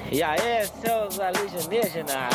E aí, seus alienígenas?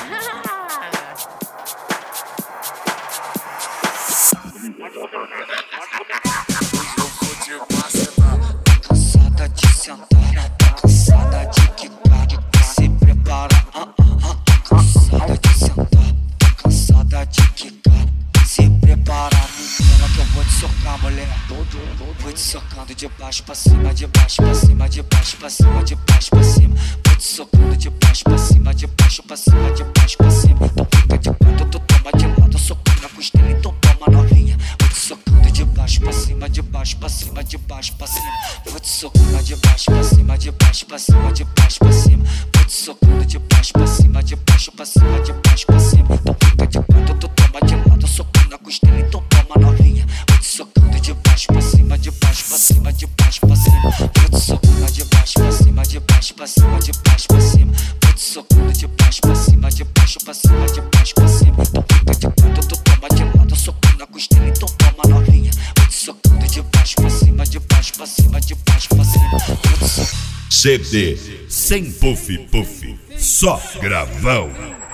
Cansada de sentar, tá cansada de quicar. Se prepara, cansada de sentar, tá cansada de quicar. Se prepara, menina, que eu vou te socar, mulher. Vou te socando de baixo pra cima, de baixo pra cima, de baixo pra cima, de baixo pra cima. Vou te socando de baixo pra cima, de baixo pra cima, de baixo pra cima. Então fica de quatro, tu toma de lado, socando na costela, então toma novinha. Vou te socando de baixo pra cima, de baixo pra cima, de baixo pra cima. Vou te socando de baixo pra cima, de baixo pra cima, de baixo pra cima. Vou te socando de baixo pra cima, de baixo pra cima, de baixo pra cima. Então fica de quatro, tu toma de lado, socando na costela, então toma novinha. Vou te socando de baixo pra cima, de baixo pra cima, de baixo pra cima. Vou te socando de baixo pra cima, de baixo pra cima, de baixo pra cima. Vou te socando de baixo pra cima, de baixo pra cima, de baixo pra cima. Então fica de quatro, tu toma de lado, socando na costela, então toma novinha. Vou te socando de baixo pra cima, de baixo pra cima, de baixo pra cima. Vou te socando. CD sem puff puff, só gravão.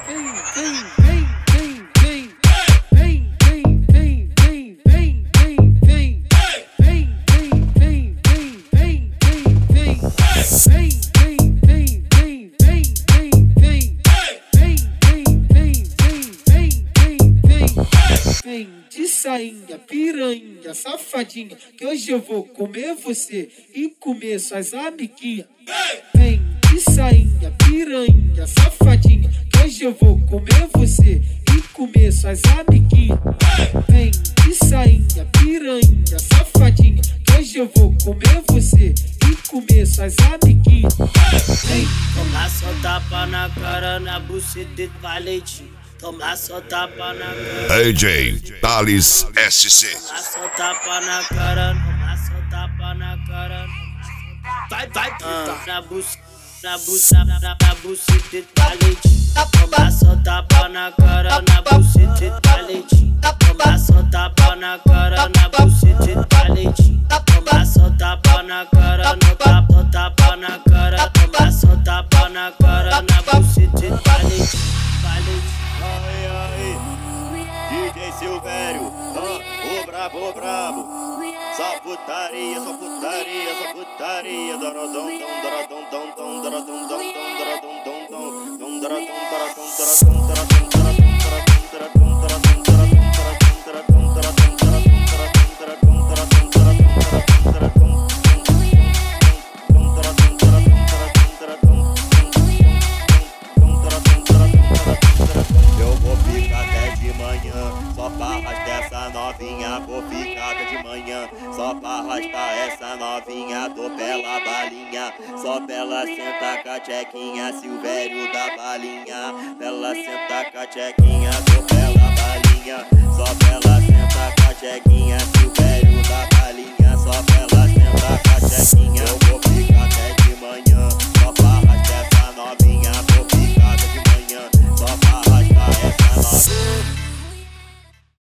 Vem de sainha, piranha, safadinha, que hoje eu vou comer você e comer suas amiguinhas. Vem de sainha, piranha, safadinha, que hoje eu vou comer você e comer suas amiguinhas. Vem de sainha, piranha, safadinha, que hoje eu vou comer você e comer suas amiguinhas. Vem, toma só tapa na cara, na buceta de valete. Toma só tapa na cara. AJ Thales SC. Toma só tapa na cara. Toma só tapa na cara. Vai, na buceta de valete. Toma só tapa na cara, na buceta de valete. Toma só tapa na cara, na buceta de valete. Toma só tapa na cara, no tapa na cara. Toma só tapa na cara, na buceta de valete. Aí, DJ Silvério, o brabo, só putaria, só putaria, só putaria, dorodom, dorodom, dorodom, dorodom, dorodom, dorodom, dorodom, dorodom, eu vou ficar até de manhã, só pra arrastar essa novinha. Vou ficar até de manhã, só pra arrastar essa novinha. Tô pela balinha, só pra ela sentar com a tchequinha. Silvério da balinha, pra ela sentar com a tchequinha. Tô pela balinha, só pra ela sentar com a tchequinha. Silvério da balinha, só pra ela